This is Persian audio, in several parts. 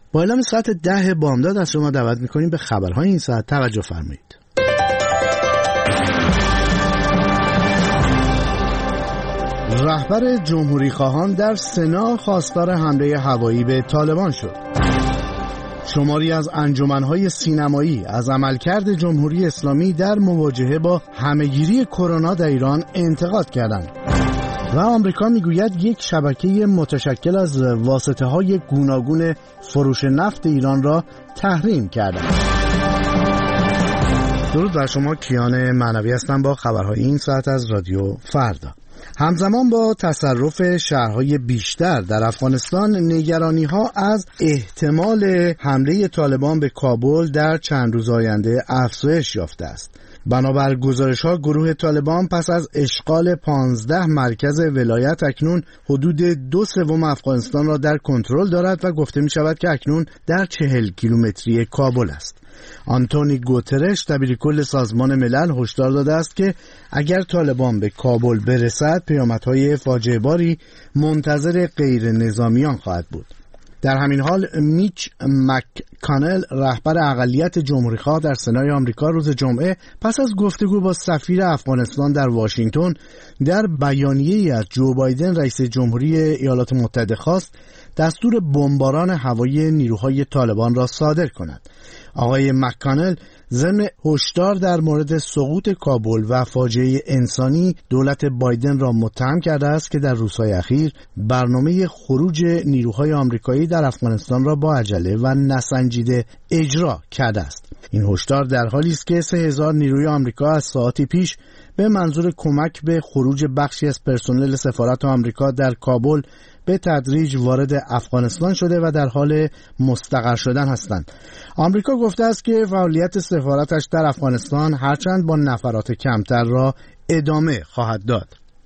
با اعلام ساعت 10 بامداد از شما دعوت می‌کنیم به خبرهای این ساعت توجه فرمایید. رهبر جمهوری خواهان در سنا خواستار حمله هوایی به طالبان شد. شماری از انجمن‌های سینمایی از عملکرد جمهوری اسلامی در مواجهه با همه‌گیری کرونا در ایران انتقاد کردند. و آمریکا میگوید یک شبکه متشکل از واسطه‌های گوناگون فروش نفت ایران را تحریم کرده. درود بر شما، کیان معنوی هستم با خبرهای این ساعت از رادیو فردا. همزمان با تصرف شهرهای بیشتر در افغانستان، نگرانی‌ها از احتمال حمله طالبان به کابل در چند روز آینده افزایش یافته است. بنابر گزارش‌ها، گروه طالبان پس از اشغال 15 مرکز ولایت اکنون حدود 2/3 افغانستان را در کنترل دارد و گفته می‌شود که اکنون در 40 کیلومتری کابل است. آنتونی گوترش دبیرکل سازمان ملل هشدار داده است که اگر طالبان به کابل برسد، پیامدهای فاجعه باری منتظر غیر نظامیان خواهد بود. در همین حال میچ مککانل، رهبر اقلیت جمهوری‌خواه در سنای آمریکا، روز جمعه پس از گفتگو با سفیر افغانستان در واشنگتن در بیانیه‌ای از جو بایدن رئیس جمهوری ایالات متحده خواست دستور بمباران هوایی نیروهای طالبان را صادر کند. آقای مککانل ضمن هشدار در مورد سقوط کابل و فاجعه انسانی دولت بایدن را متهم کرده است که در روزهای اخیر برنامه خروج نیروهای آمریکایی در افغانستان را با عجله و نسنجیده اجرا کرده است. این هشدار در حالی است که 3000 نیروی آمریکا از ساعاتی پیش به منظور کمک به خروج بخشی از پرسنل سفارت آمریکا در کابل به تدریج وارد افغانستان شده و در حال مستقر شدن هستند. آمریکا گفته است که فعالیت سفارتش در افغانستان هرچند با نفرات کمتر را ادامه خواهد داد.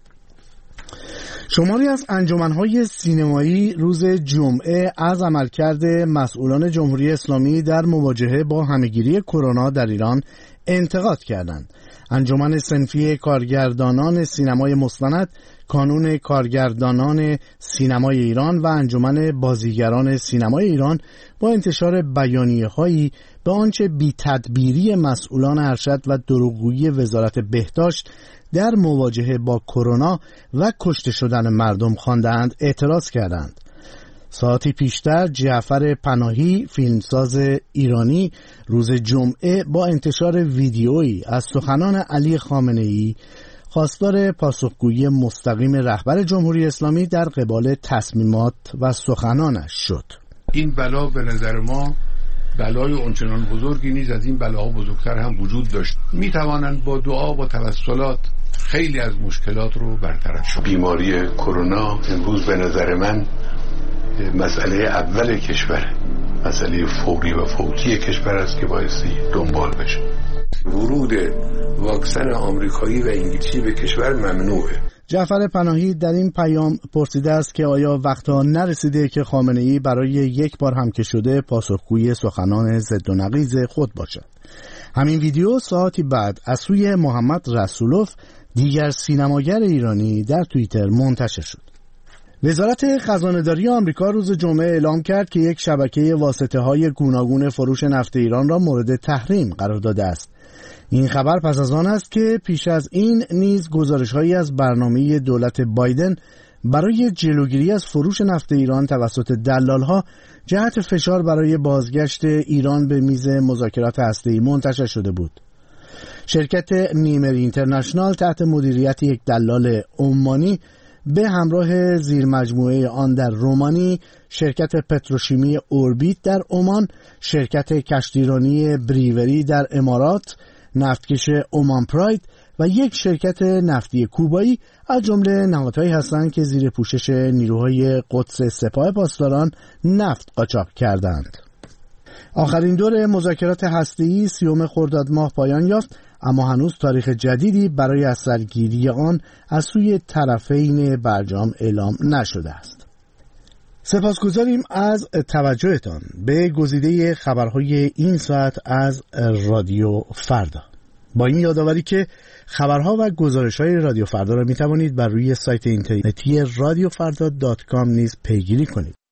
شماری از انجمن‌های سینمایی روز جمعه از عملکرد مسئولان جمهوری اسلامی در مواجهه با همه‌گیری کرونا در ایران انتقاد کردند. انجمن صنفی کارگردانان سینمای مستند، کانون کارگردانان سینمای ایران و انجمن بازیگران سینمای ایران با انتشار بیانیه‌هایی به آنچه بی‌تدبیری مسئولان ارشد و دروغگویی وزارت بهداشت در مواجهه با کرونا و کشته شدن مردم خواندند اعتراض کردند. ساعتی پیشتر جعفر پناهی، فیلمساز ایرانی، روز جمعه با انتشار ویدیویی از سخنان علی خامنه‌ای خواستار پاسخگویی مستقیم رهبر جمهوری اسلامی در قبال تصمیمات و سخنانش شد. این بلا به نظر ما بلای اونچنان بزرگی نیست، از این بلاها بزرگتر هم وجود داشت. می توانند با دعا و توسلات خیلی از مشکلات رو برطرف شد. بیماری کرونا امروز به نظر من مسئله اول کشوره، مسئله فوری و فوتی کشور است که بایستی دنبال بشه. ورود واکسن آمریکایی و انگلیسی به کشور ممنوعه. جعفر پناهی در این پیام پرسیده است که آیا وقتا نرسیده که خامنه‌ای برای یک بار هم که شده پاسخگوی سخنان ضد و نقیض خود باشد. همین ویدیو ساعتی بعد از سوی محمد رسولوف، دیگر سینماگر ایرانی، در توییتر منتشر شد. وزارت خزانه‌داری آمریکا روز جمعه اعلام کرد که یک شبکه واسطه‌های گوناگون فروش نفت ایران را مورد تحریم قرار داده است. این خبر پس از آن است که پیش از این نیز گزارش‌هایی از برنامه دولت بایدن برای جلوگیری از فروش نفت ایران توسط دلال‌ها جهت فشار برای بازگشت ایران به میز مذاکرات هسته‌ای منتشر شده بود. شرکت نیمر اینترنشنال تحت مدیریت یک دلال عمانی به همراه زیرمجموعه آن در رومانی، شرکت پتروشیمی اوربیت در عمان، شرکت کشتیرانی بریوری در امارات، نفتکش عمان پراید و یک شرکت نفتی کوبایی از جمله نهادهایی هستند که زیر پوشش نیروهای قدس سپاه پاسداران نفت قاچاق کردند. آخرین دور مذاکرات هسته‌ای 30 خرداد ماه پایان یافت، اما هنوز تاریخ جدیدی برای از سرگیری آن از سوی طرفین برجام اعلام نشده است. سپاسگزاریم از توجهتان به گزیده خبرهای این ساعت از رادیو فردا. با این یادآوری که خبرها و گزارش‌های رادیو فردا را می‌توانید بر روی سایت اینترنتی radiofrda.com نیز پیگیری کنید.